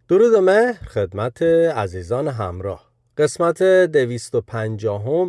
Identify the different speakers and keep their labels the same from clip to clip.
Speaker 1: درود و مهر خدمت عزیزان همراه. قسمت 250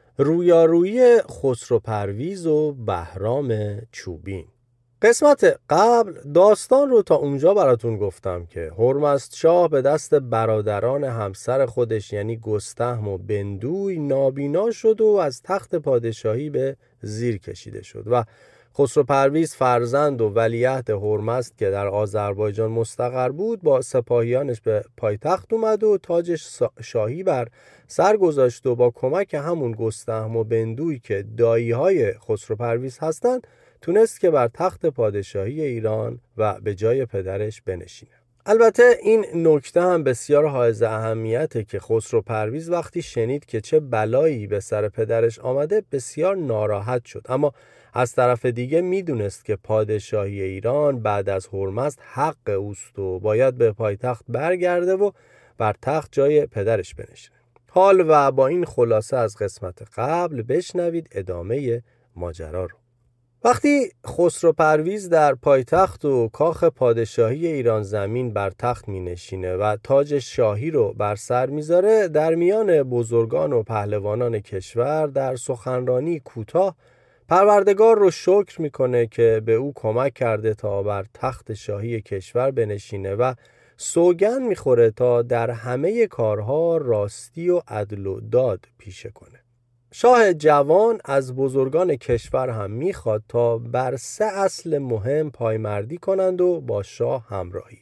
Speaker 1: رویارویی خسرو پرویز و بهرام چوبین. قسمت قبل داستان رو تا اونجا براتون گفتم که هرمزدشاه به دست برادران همسر خودش یعنی گستهم و بندوی نابینا شد و از تخت پادشاهی به زیر کشیده شد و خسرو پرویز فرزند و ولیعهد هرمزد که در آذربایجان مستقر بود با سپاهیانش به پایتخت اومد و تاج شاهی بر سر گذاشت و با کمک همون گستهم و بندوی که دایی‌های خسرو پرویز هستند تونست که بر تخت پادشاهی ایران و به جای پدرش بنشینه. البته این نکته هم بسیار حائز اهمیته که خسرو پرویز وقتی شنید که چه بلایی به سر پدرش آمده بسیار ناراحت شد، اما از طرف دیگه میدونست که پادشاهی ایران بعد از هرمزد حق اوست و باید به پایتخت برگرده و بر تخت جای پدرش بنشینه. حال و با این خلاصه از قسمت قبل بشنوید ادامه ماجرا رو. وقتی خسرو پرویز در پایتخت و کاخ پادشاهی ایران زمین بر تخت می نشینه و تاج شاهی رو بر سر میذاره، در میان بزرگان و پهلوانان کشور در سخنرانی کوتاه پروردگار رو شکر میکنه که به او کمک کرده تا بر تخت شاهی کشور بنشینه و سوگند میخوره تا در همه کارها راستی و عدل و داد پیشه کنه. شاه جوان از بزرگان کشور هم میخواد تا بر 3 اصل مهم پایمردی کنند و با شاه همراهی.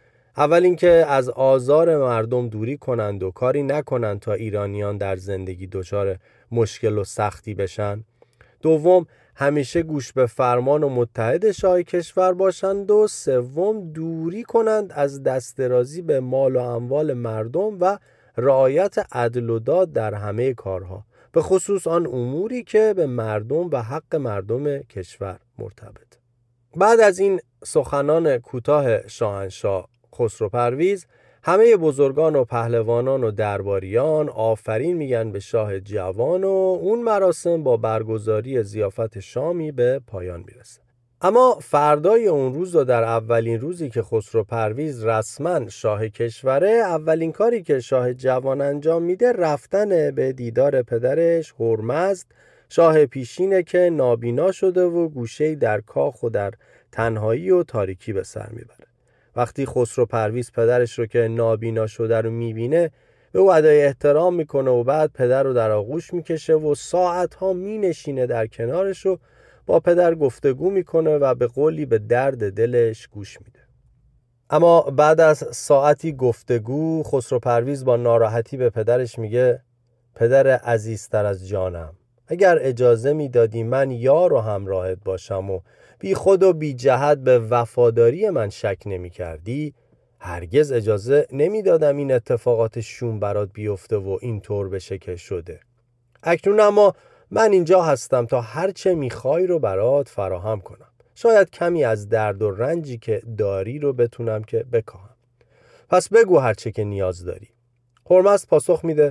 Speaker 1: اول اینکه از آزار مردم دوری کنند و کاری نکنند تا ایرانیان در زندگی دچار مشکل و سختی بشن. دوم، همیشه گوش به فرمان و متحد شاه کشور باشند و سوم، دوری کنند از دست درازی به مال و اموال مردم و رعایت عدل و داد در همه کارها، به خصوص آن اموری که به مردم و حق مردم کشور مرتبط. بعد از این سخنان کوتاه شاهنشاه خسرو پرویز، همه بزرگان و پهلوانان و درباریان آفرین میگن به شاه جوان و اون مراسم با برگزاری ضیافت شامی به پایان میرسه. اما فردای اون روز و در اولین روزی که خسرو پرویز رسما شاه کشوره، اولین کاری که شاه جوان انجام میده رفتن به دیدار پدرش هرمزد، شاه پیشینه که نابینا شده و گوشه‌ای در کاخ و در تنهایی و تاریکی به سر میبره. وقتی خسرو پرویز پدرش رو که نابینا شده رو میبینه، به او ادای احترام میکنه و بعد پدر رو در آغوش میکشه و ساعتها مینشینه در کنارش و با پدر گفتگو میکنه و به قولی به درد دلش گوش میده. اما بعد از ساعتی گفتگو خسرو پرویز با ناراحتی به پدرش میگه: پدر عزیزتر از جانم، اگر اجازه میدادی من یار و همراهت باشم و بی خود و بی جهت به وفاداری من شک نمی کردی، هرگز اجازه نمیدادم این اتفاقات شوم برات بیفته و اینطور بشه که شده. اکنون اما من اینجا هستم تا هرچه میخوای رو برات فراهم کنم. شاید کمی از درد و رنجی که داری رو بتونم که بکاهم. پس بگو هرچه که نیاز داری. هرمزد پاسخ میده: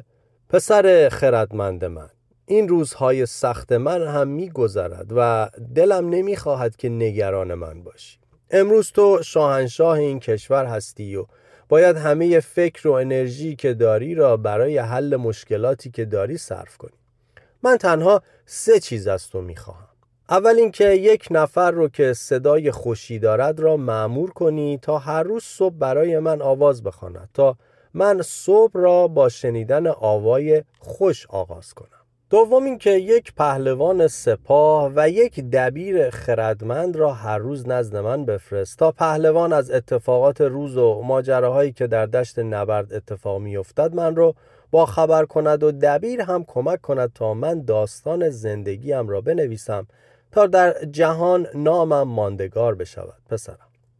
Speaker 1: پسر خردمند من، این روزهای سخت من هم میگذرد و دلم نمیخواهد که نگران من باشی. امروز تو شاهنشاه این کشور هستی و باید همه فکر و انرژی که داری را برای حل مشکلاتی که داری صرف کنی. من تنها 3 چیز از تو میخواهم. اول اینکه یک نفر رو که صدای خوشی دارد را مأمور کنی تا هر روز صبح برای من آواز بخواند تا من صبح را با شنیدن آوای خوش آغاز کنم. دوم اینکه یک پهلوان سپاه و یک دبیر خردمند را هر روز نزد من بفرست تا پهلوان از اتفاقات روز و ماجراهایی که در دشت نبرد اتفاق میافتد من رو با خبر کند و دبیر هم کمک کند تا من داستان زندگیم را بنویسم تا در جهان نامم ماندگار بشود پسرم.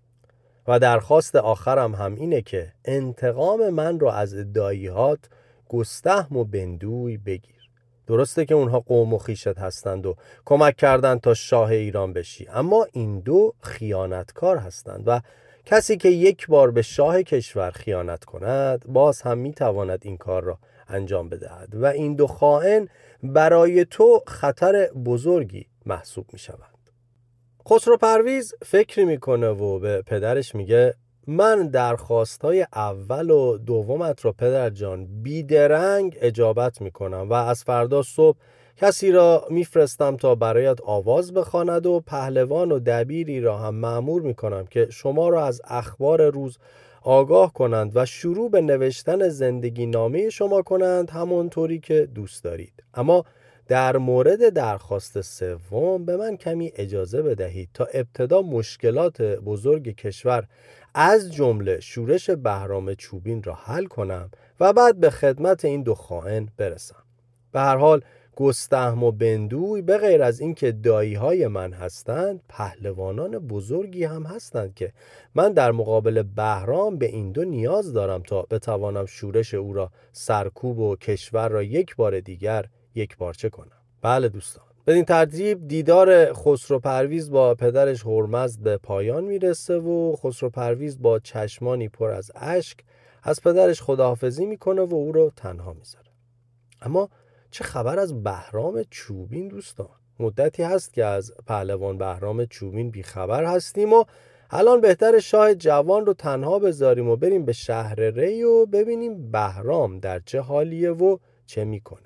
Speaker 1: و درخواست آخرم هم اینه که انتقام من رو از دایی‌هات گستهم و بندوی بگیر. درسته که اونها قوم و خویشت هستند و کمک کردند تا شاه ایران بشی، اما این 2 خیانتکار هستند و کسی که یک بار به شاه کشور خیانت کند باز هم میتواند این کار را انجام بدهد و این 2 خائن برای تو خطر بزرگی محسوب می شود. خسرو پرویز فکر میکنه و به پدرش میگه: من درخواست‌های اول و دومت را پدر جان بیدرنگ اجابت می‌کنم و از فردا صبح کسی را میفرستم تا برایت آواز بخواند و پهلوان و دبیری را هم مأمور می‌کنم که شما را از اخبار روز آگاه کنند و شروع به نوشتن زندگی نامه شما کنند همونطوری که دوست دارید. اما در مورد درخواست سوم به من کمی اجازه بدهید تا ابتدا مشکلات بزرگ کشور از جمله شورش بهرام چوبین را حل کنم و بعد به خدمت این دو خائن برسم. به هر حال گستهم و بندوی به غیر از اینکه دایی‌های من هستند، پهلوانان بزرگی هم هستند که من در مقابل بهرام به این دو نیاز دارم تا بتوانم شورش او را سرکوب و کشور را یک بار دیگر یک پارچه کنم. بله دوستان، بدین ترتیب دیدار خسرو پرویز با پدرش هرمزد به پایان میرسه و خسرو پرویز با چشمانی پر از اشک از پدرش خداحافظی میکنه و او رو تنها میذاره. اما چه خبر از بهرام چوبین دوستان؟ مدتی هست که از پهلوان بهرام چوبین بیخبر هستیم و الان بهتر شاه جوان رو تنها بذاریم و بریم به شهر ری و ببینیم بهرام در چه حالیه و چه میکنه.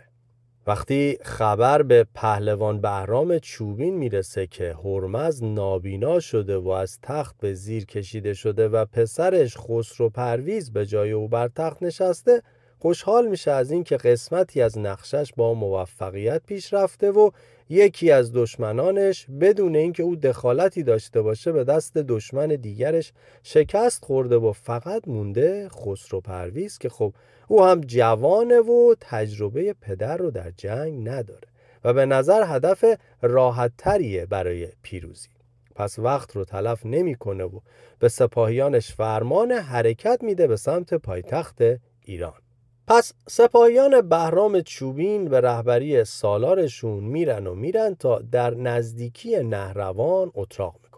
Speaker 1: وقتی خبر به پهلوان بهرام چوبین میرسه که هرمزد نابینا شده و از تخت به زیر کشیده شده و پسرش خسرو پرویز به جای او بر تخت نشسته، خوشحال میشه از این که قسمتی از نقشش با موفقیت پیش رفته و یکی از دشمنانش بدون اینکه او دخالتی داشته باشه به دست دشمن دیگرش شکست خورده و فقط مونده خسرو پرویز که خب او هم جوانه و تجربه پدر رو در جنگ نداره و به نظر هدف راحت تریه برای پیروزی. پس وقت رو تلف نمی کنه و به سپاهیانش فرمان حرکت میده به سمت پایتخت ایران. پس سپاهیان بهرام چوبین به رهبری سالارشون میرن تا در نزدیکی نهروان اتراق میکنن.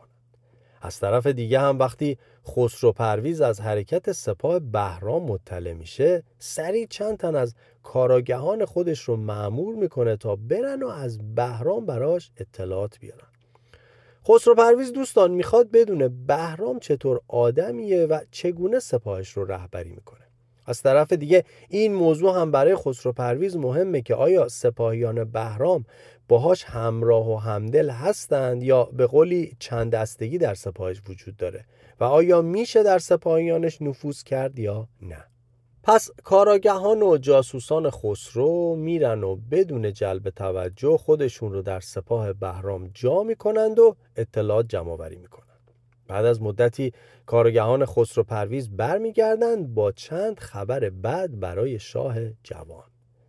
Speaker 1: از طرف دیگه هم وقتی خسرو پرویز از حرکت سپاه بهرام مطلع میشه، سریع چند تن از کاراگهان خودش رو مأمور میکنه تا برن و از بهرام براش اطلاعات بیارن. خسرو پرویز دوستان میخواد بدونه بهرام چطور آدمیه و چگونه سپاهش رو رهبری میکنه. از طرف دیگه این موضوع هم برای خسرو پرویز مهمه که آیا سپاهیان بهرام باهاش همراه و همدل هستند یا به قولی چند دستگی در سپاهش وجود داره و آیا میشه در سپاهیانش نفوذ کرد یا نه. پس کاراگهان و جاسوسان خسرو میرن و بدون جلب توجه خودشون رو در سپاه بهرام جا میکنند و اطلاعات جمع آوری میکنند. بعد از مدتی کارگهان خسرو پرویز برمیگردند با چند خبر بد برای شاه جوان.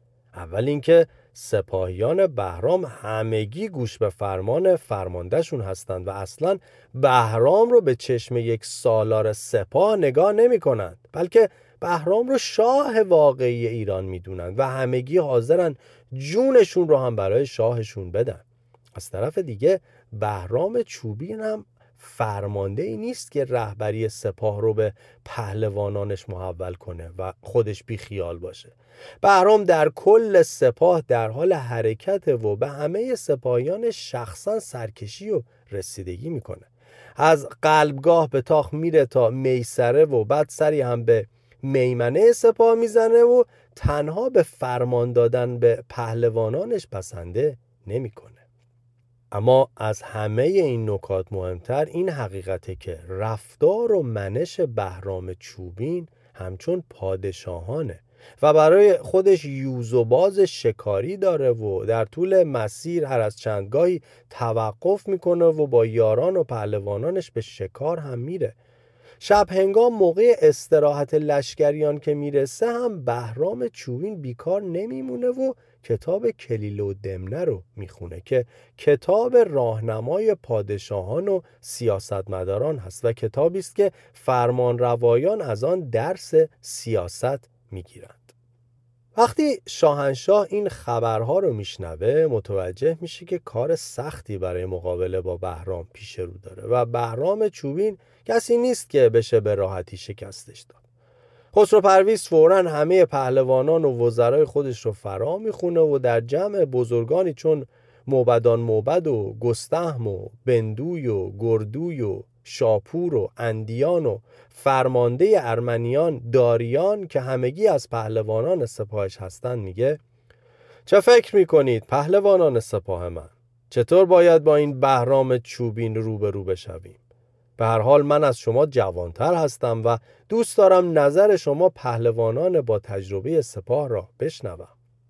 Speaker 1: اول اینکه سپاهیان بهرام همگی گوش به فرمان فرماندهشون هستند و اصلا بهرام رو به چشم یک سالار سپاه نگاه نمی کنند، بلکه بهرام رو شاه واقعی ایران می دونند و همگی حاضرن جونشون رو هم برای شاهشون بدن. از طرف دیگه بهرام چوبین هم فرمانده ای نیست که رهبری سپاه رو به پهلوانانش محول کنه و خودش بی خیال باشه. بهرام در کل سپاه در حال حرکت و به همه سپاهیان شخصا سرکشی و رسیدگی میکنه. از قلبگاه به تاخ میره تا میسره و بعد سری هم به میمنه سپاه میزنه و تنها به فرمان دادن به پهلوانانش بسنده نمیکنه. اما از همه این نکات مهمتر این حقیقته که رفتار و منش بهرام چوبین همچون پادشاهانه و برای خودش یوز و باز شکاری داره و در طول مسیر هر از چندگاهی توقف میکنه و با یاران و پهلوانانش به شکار هم میره. شب هنگام موقع استراحت لشکریان که میرسه هم بهرام چوبین بیکار نمیمونه و کتاب کلیله و دمنه رو میخونه که کتاب راهنمای پادشاهان و سیاستمداران هست و کتابی است که فرمان روایان از آن درس سیاست میگیرند. وقتی شاهنشاه این خبرها رو میشنوه متوجه میشه که کار سختی برای مقابله با بهرام پیش رو داره و بهرام چوبین کسی نیست که بشه به راحتی شکستش داد. خسرو پرویز فوراً همه پهلوانان و وزرای خودش رو فرا میخونه و در جمع بزرگانی چون موبدان موبد و گستهم و بندوی و گردوی و شاپور و اندیان و فرمانده ارمنیان داریان که همگی از پهلوانان سپاهش هستند میگه چه فکر میکنید پهلوانان سپاه من؟ چطور باید با این بهرام چوبین روبرو بشویم؟ به هر حال من از شما جوانتر هستم و دوست دارم نظر شما پهلوانان با تجربه سپاه را بشنوم.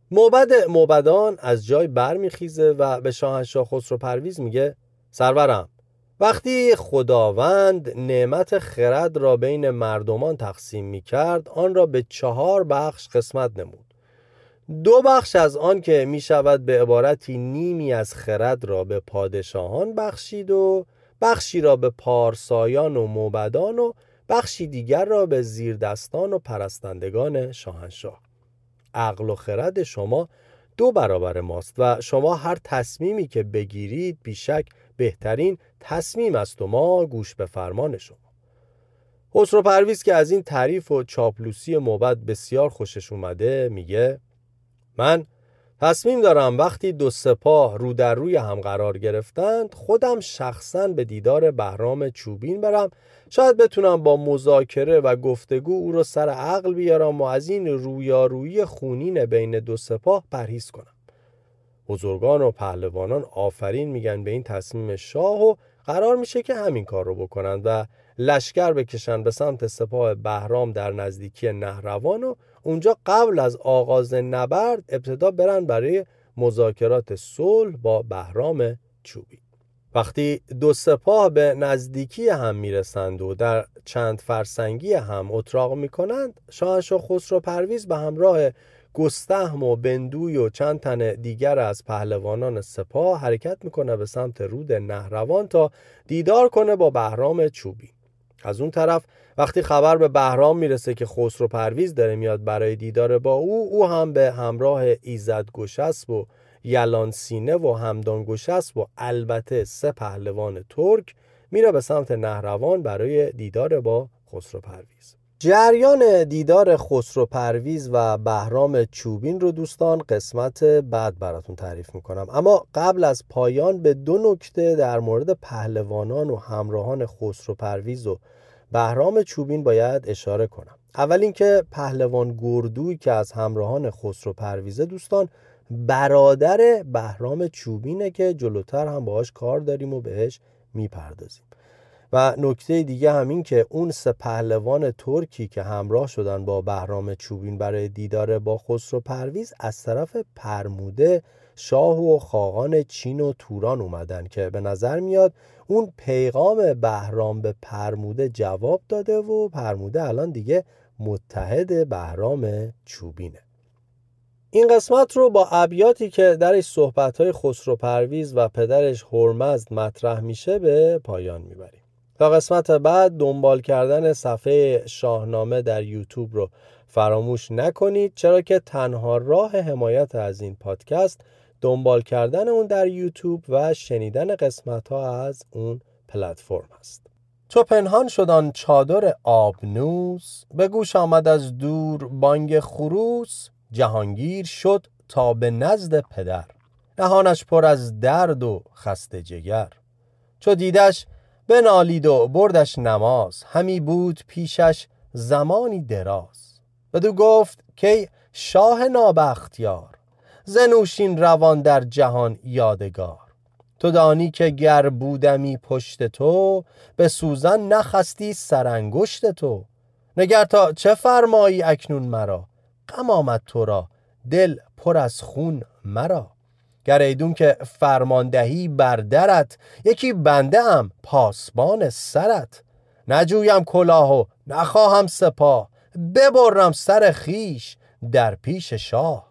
Speaker 1: موبدان از جای برمیخیزه و به شاهنشاه خسرو پرویز میگه سرورم، وقتی خداوند نعمت خرد را بین مردمان تقسیم میکرد آن را به 4 بخش قسمت نمود. 2 بخش از آن که میشود به عبارتی نیمی از خرد را به پادشاهان بخشید و بخشی را به پارسایان و موبدان و بخشی دیگر را به زیردستان و پرستندگان شاهنشاه. عقل و خرد شما 2 برابر ماست و شما هر تصمیمی که بگیرید بیشک بهترین تصمیم است و ما گوش به فرمان شما. خسرو پرویز که از این تعریف و چاپلوسی موبد بسیار خوشش اومده میگه من تصمیم دارم وقتی 2 سپاه رو در روی هم قرار گرفتند خودم شخصاً به دیدار بهرام چوبین برم، شاید بتونم با مذاکره و گفتگو او رو سر عقل بیارم و از این رویارویی خونین بین 2 سپاه پرهیز کنم. بزرگان و پهلوانان آفرین میگن به این تصمیم شاه و قرار میشه که همین کار رو بکنند و لشکر بکشن به سمت سپاه بهرام در نزدیکی نهروان و اونجا قبل از آغاز نبرد ابتدا برن برای مذاکرات صلح با بهرام چوبین. وقتی 2 سپاه به نزدیکی هم میرسند و در چند فرسنگی هم اتراق میکنند، شاهنشاه خسرو پرویز به همراه گستهم و بندوی و چند تن دیگر از پهلوانان سپاه حرکت میکنه به سمت رود نهروان تا دیدار کنه با بهرام چوبین. از اون طرف وقتی خبر به بهرام میرسه که خسرو پرویز داره میاد برای دیدار با او هم به همراه ایزد گشسب و یلان سینه و همدان گشسب و البته 3 پهلوان ترک میره به سمت نهروان برای دیدار با خسرو پرویز. جریان دیدار خسرو پرویز و بهرام چوبین رو دوستان قسمت بعد براتون تعریف میکنم، اما قبل از پایان به 2 نکته در مورد پهلوانان و همراهان خسرو پرویز و بهرام چوبین باید اشاره کنم. اول اینکه پهلوان گردوی که از همراهان خسرو پرویزه دوستان برادر بهرام چوبینه که جلوتر هم باهاش کار داریم و بهش میپردازیم. و نکته دیگه همین که اون 3 پهلوان ترکی که همراه شدن با بهرام چوبین برای دیدار با خسرو پرویز از طرف پرموده شاه و خاقان چین و توران اومدن که به نظر میاد اون پیغام بهرام به پرموده جواب داده و پرموده الان دیگه متحد بهرام چوبینه. این قسمت رو با ابیاتی که درش صحبت‌های خسرو پرویز و پدرش هرمزد مطرح میشه به پایان میبریم. تا قسمت بعد دنبال کردن صفحه شاهنامه در یوتیوب رو فراموش نکنید، چرا که تنها راه حمایت از این پادکست دنبال کردن اون در یوتیوب و شنیدن قسمت‌ها از اون پلتفرم هست. چو پنهان شد آن چادر آبنوس، به گوش آمد از دور بانگ خروس. جهانگیر شد تا به نزد پدر، نهانش پر از درد و خسته جگر. چو دیدش بنالید و بردش نماز، همی بود پیشش زمانی دراز. بدو گفت که شاه نابختیار، ز نوشین روان در جهان یادگار. تو دانی که گر بودمی پشت تو، به سوزن نخستی سرانگشت تو. نگر تا چه فرمایی اکنون مرا، غم آمد تو را دل پر از خون مرا. گر ایدون که فرماندهی بر درت، یکی بنده ام پاسبان سرت. نجویم کلاه و نخواهم سپاه، ببرم سر خیش در پیش شاه.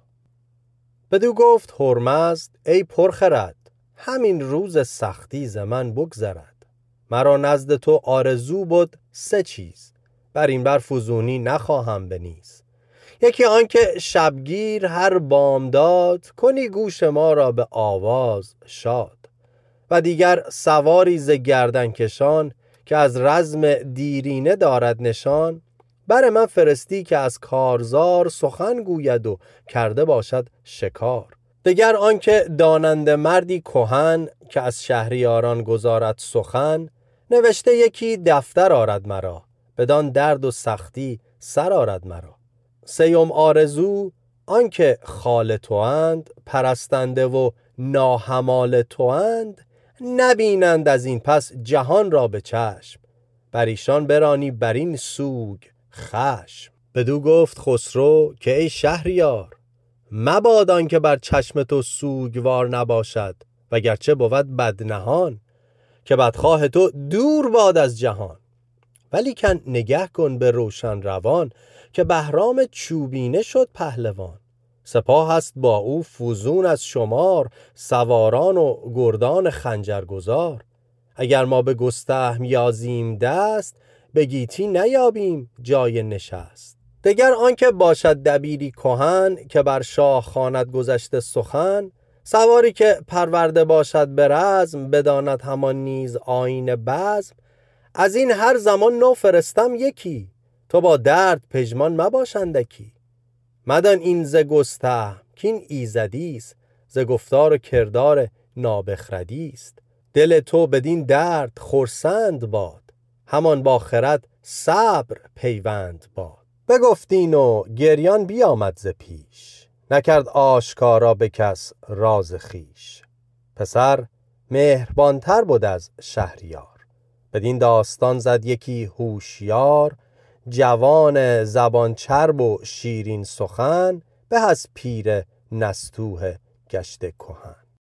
Speaker 1: بدو گفت هرمزد ای پرخرد، همین روز سختی ز من بگذرد. مرا نزد تو آرزو بود 3 چیز، بر این بر فزونی نخواهم بنیز. یکی آن که شبگیر هر بامداد، کنی گوش ما را به آواز شاد. و دیگر سواری ز گردن کشان، که از رزم دیرینه دارد نشان. بر من فرستی که از کارزار، سخن گوید و کرده باشد شکار. دیگر آن که داننده مردی کهن، که از شهریاران گزارد سخن. نوشته یکی دفتر آرد مرا، بدان درد و سختی سر آرد مرا. سیوم آرزو آنکه خال تواند، پرستنده و ناهمال تواند، نبینند از این پس جهان را به چشم، بر ایشان برانی بر این سوگ خشم. بدو گفت خسرو که ای شهریار، مباد آنکه بر چشم تو سوگوار نباشد، وگرچه بود بدنهان، که بدخواه تو دور باد از جهان. ولیکن نگه کن به روشن روان، که بهرام چوبینه شد پهلوان. سپاه است با او فزون از شمار، سواران و گردان خنجرگزار. اگر ما به گستهم یازیم دست، به گیتی نیابیم جای نشست. دگر آنکه باشد دبیری کهن، که بر شاه خواند گذشته سخن. سواری که پرورده باشد به رزم، بداند همان نیز آیین بزم. از این هر زمان نو فرستم یکی، تو با درد پژمان مباشندکی. مدان این ز گستهم کین ایزدیست، ز گفتار و کردار نابخردیست. دل تو بدین درد خرسند باد، همان با خرد صبر پیوند باد. بگفتین و گریان بیامد ز پیش، نکرد آشکارا به کس راز خویش. پسر مهربانتر بود از شهریار، بدین داستان زد یکی هوشیار. جوان زبان چرب و شیرین سخن، به از پیر نستوه گشته کهن.